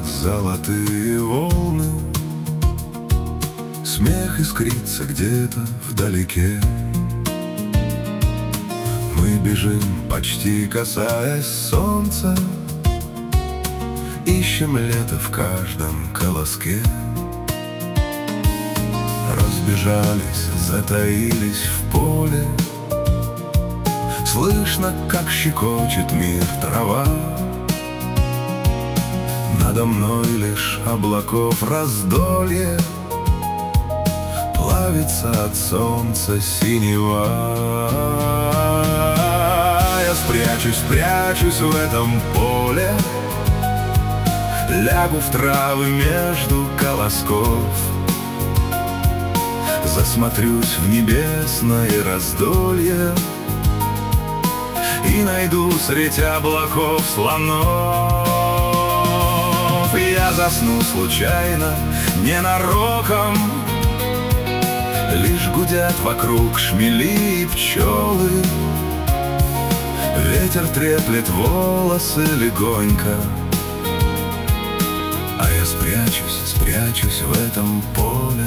золотые волны, смех искрится где-то вдалеке. Мы бежим, почти касаясь солнца, ищем лето в каждом колоске. Разбежались, затаились в поле, слышно, как щекочет мир трава. Надо мной лишь облаков раздолье, плавится от солнца синева. Я спрячусь в этом поле, лягу в травы между колосков, засмотрюсь в небесное раздолье и найду средь облаков слонов. Я засну случайно, ненароком, лишь гудят вокруг шмели и пчелы. Ветер треплет волосы легонько, а я спрячусь в этом поле.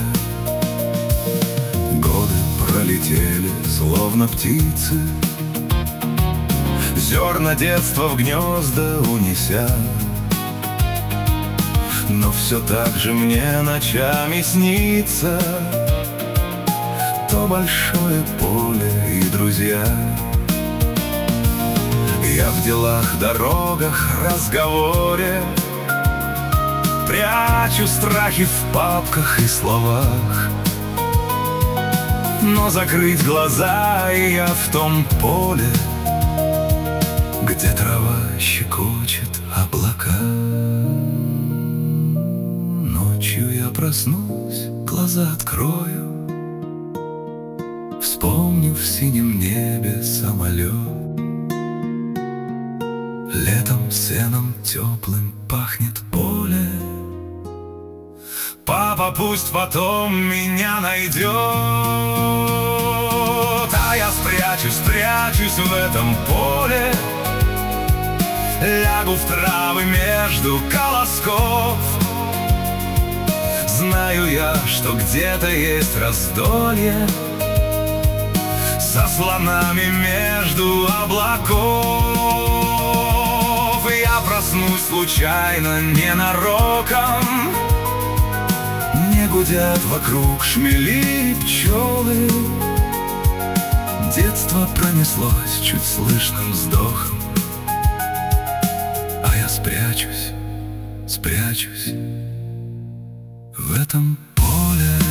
Годы пролетели, словно птицы, зерна детства в гнезда унеся. Но все так же мне ночами снится то большое поле и друзья. Я в делах, дорогах, разговоре прячу страхи в папках и словах. Но закрыть глаза, и я в том поле, где трава щекочет облака. Ночью я проснусь, глаза открою, вспомню в синем небе самолет. Летом сеном теплым пахнет поле. Папа пусть потом меня найдет, а я спрячусь в этом поле, лягу в травы между колосков. Знаю я, что где-то есть раздолье со слонами между облаков. Я проснусь случайно, ненароком, не гудят вокруг шмели и пчелы. Детство пронеслось чуть слышным вздохом, а я спрячусь в этом поле.